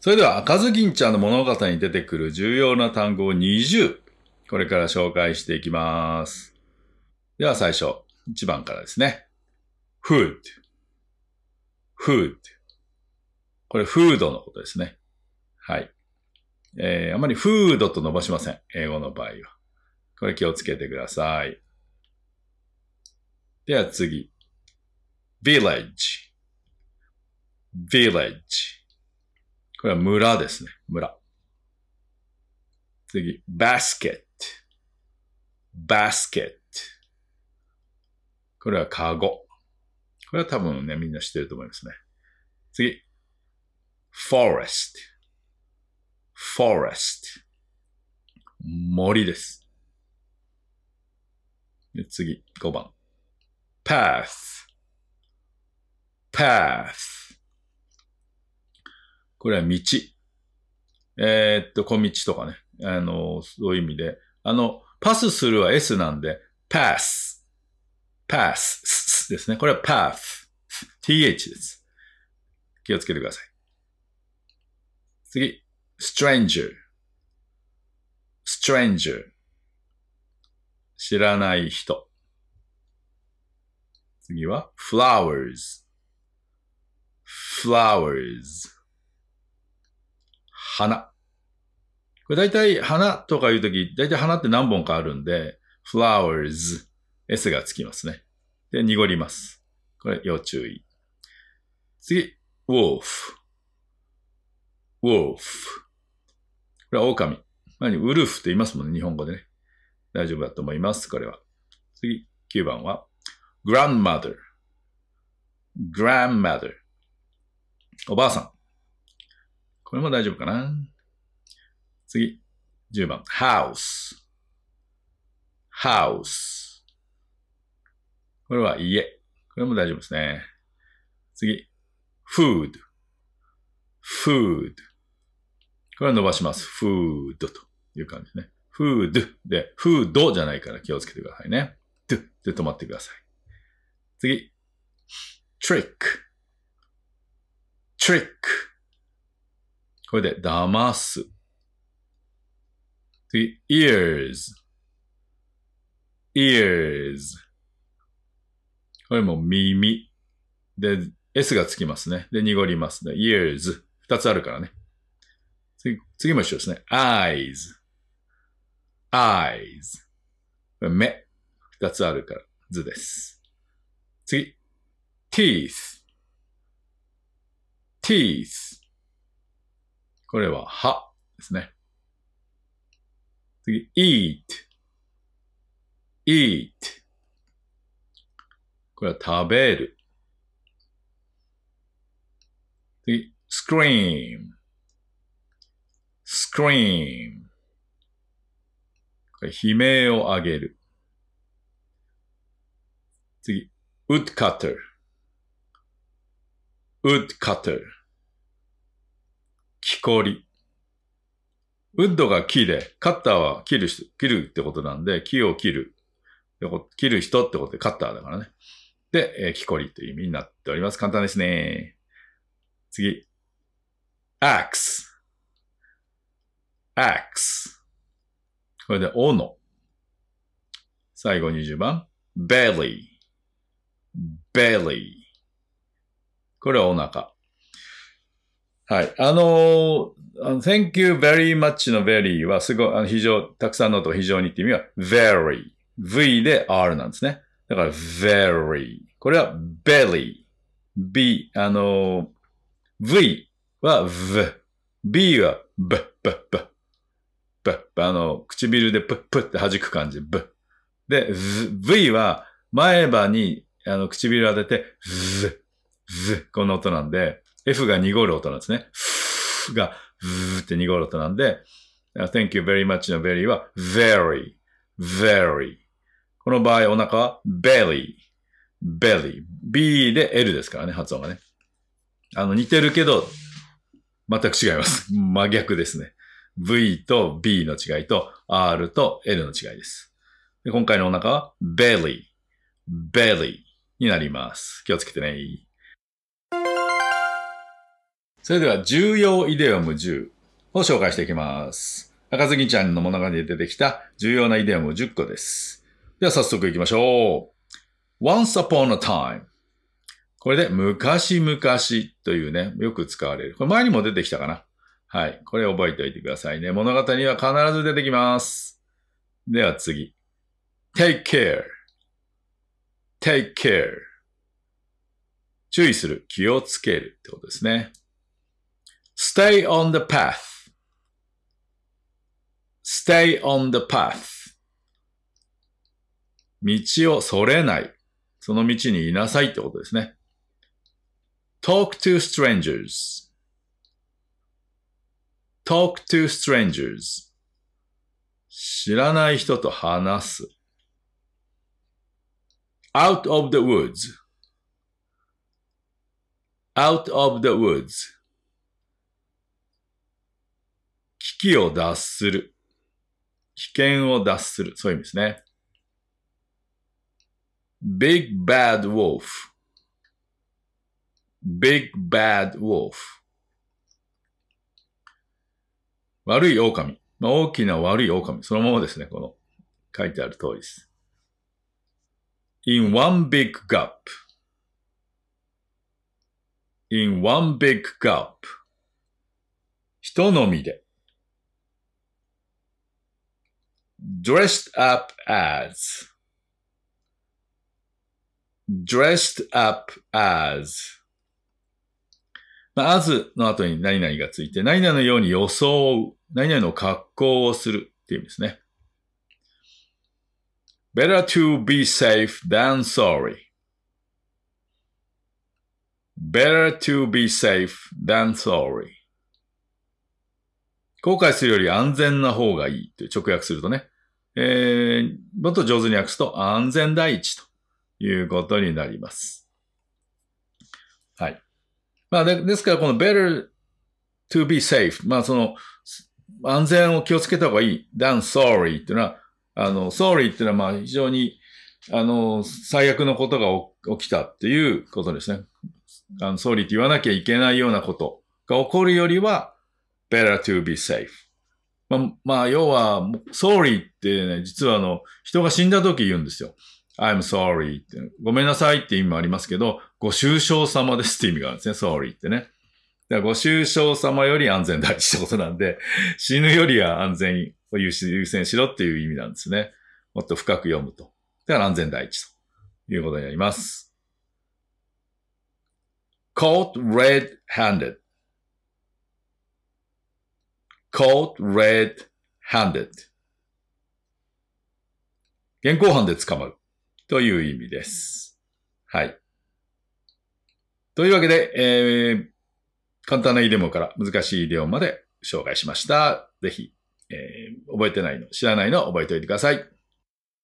それでは、赤ずきんちゃんの物語に出てくる重要な単語を20、これから紹介していきます。では最初、1番からですね。food。これ、フードのことですね。はい。あまりフードと伸ばしません。英語の場合は。これ気をつけてください。では次。village。これは村ですね。村。次。basket。これはカゴ。これは多分ね、みんな知ってると思いますね。次。forest。森です。で次、5番。path。これは道。小道とかね。そういう意味で。パスするは S なんで、pass ですね。これは path。th です。気をつけてください。次、stranger。知らない人。次は flowers。花。これ大体花とかいうとき、大体花って何本かあるんで、flowers、S がつきますね。で、濁ります。これ要注意。次、wolf。これは狼。ウルフって言いますもんね、日本語でね。大丈夫だと思います、これは。次、9番は、grandmother。おばあさん。これも大丈夫かな。次、10番、house。これは家。これも大丈夫ですね。次、food。これは伸ばします。food という感じですね。food で、food じゃないから気をつけてくださいね。で止まってください。次、trick。これで騙す。次、ears。これも耳。で、S がつきますね。で、濁りますね。ears。二つあるからね。次も一緒ですね。eyes。これ目。二つあるから、図です。次、teeth。これは歯ですね。次、eat。これは食べる。次、scream。これ悲鳴を上げる。次、woodcutter。木こり。ウッドが木で、カッターは切るってことなんで、木を切る人ってことでカッターだからね。で、木こりという意味になっております。簡単ですね。次。axe。これで斧。最後20番。belly。これはお腹。はい。thank you very much の very はすごい、非常、たくさんのと非常にって意味は very。V で R なんですね。だから very。これは belly。B、V は V。B は B。唇でプって弾く感じ。B。で、V は前歯に唇を当てて、この音なんで、F が濁る音なんですね。F が、って濁る音なんで、Thank you very much の very は very。この場合お腹は belly。B で L ですからね、発音がね。似てるけど、全く違います。真逆ですね。V と B の違いと R と L の違いです。で今回のお腹は belly になります。気をつけてね。 それでは重要イデオム10を紹介していきます。赤ずきちゃんの物語で出てきた重要なイデオム10個です。では早速行きましょう。Once upon a time。これで昔々というね、よく使われる。これ前にも出てきたかな。はい。これ覚えておいてくださいね。物語には必ず出てきます。では次。take care。take care。注意する。気をつけるってことですね。stay on the path。stay on the path。道をそれない。その道にいなさいってことですね。talk to strangers。talk to strangers。知らない人と話す。out of the woods。out of the woods。危機を脱する。危険を脱する。そういう意味ですね。big bad wolf。big bad wolf。悪い狼。大きな悪い狼。そのままですね。この書いてある通りです。in one big gulp。in one big gulp。人飲みで。dressed up as。dressed up as。as の後に何々がついて、何々のように装う、何々の格好をするっていう意味ですね。better to be safe than sorry。better to be safe than sorry。後悔するより安全な方がいいって直訳するとね。もっと上手に訳すと安全第一ということになります。はい。ですからこの better to be safe。安全を気をつけた方がいい。than sorry っていうのは、sorry っていうのは非常に、最悪のことが起きたっていうことですね。sorry って言わなきゃいけないようなことが起こるよりは、better to be safe。要は、sorry ってね、実は人が死んだ時言うんですよ。I'm sorry って。ごめんなさいって意味もありますけど、ご愁傷様ですって意味があるんですね。sorry ってね。だからご愁傷様より安全第一ってことなんで、死ぬよりは安全を優先しろっていう意味なんですね。もっと深く読むと。だから安全第一ということになります。caught red-handed。caught red-handed。現行犯で捕まるという意味です。はい。というわけで、簡単なイデオムから難しいイデオムまで紹介しました。ぜひ、覚えてないの、知らないの覚えておいてください。